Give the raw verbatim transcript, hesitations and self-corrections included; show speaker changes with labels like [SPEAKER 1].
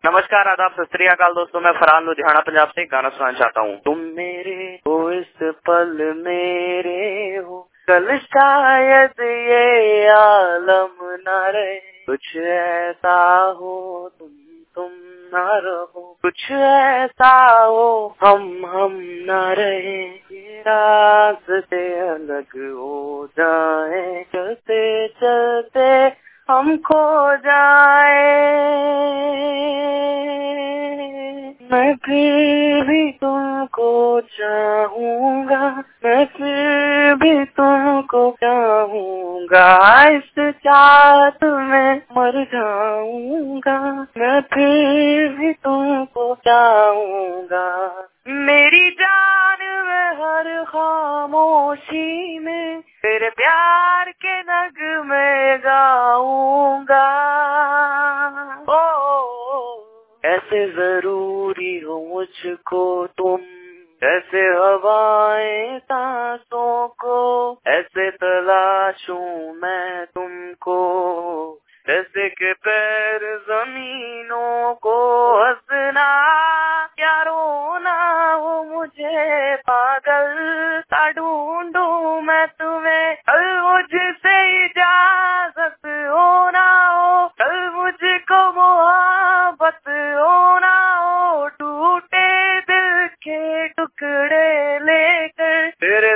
[SPEAKER 1] नमस्कार, आदाब, सत श्री अकाल दोस्तों। मैं फरहान लुधियाना पंजाब से गाना सुनाना चाहता हूँ। तुम मेरे हो इस पल मेरे हो, कल शायद ये आलम न रहे। कुछ ऐसा हो तुम तुम न रहो, कुछ ऐसा हो हम हम न रहे। ये रास्ते अलग हो जाए, चलते चलते हम खो जाए। मैं फिर भी तुमको चाहूंगा, मैं फिर भी तुमको चाहूंगा। इस चाहत में मर जाऊंगा, मैं फिर भी तुमको चाहूंगा। मेरी जान में हर खामोशी में तेरे प्यार के नगमे गाऊंगा। ओ, ऐसे जरूरी हो मुझको तुम, ऐसे हवाएं सांसों को, ऐसे तलाशूं मैं तुमको, जैसे के पैर जमीनों को। हंसना या रोना हो मुझे पागल सा ढूंढूं मैं तुम्हें। कल मुझसे इजाजत हो ना हो, कल मुझको मोहब्बत हो ना हो। टूटे दिल के टुकड़े लेकर तेरे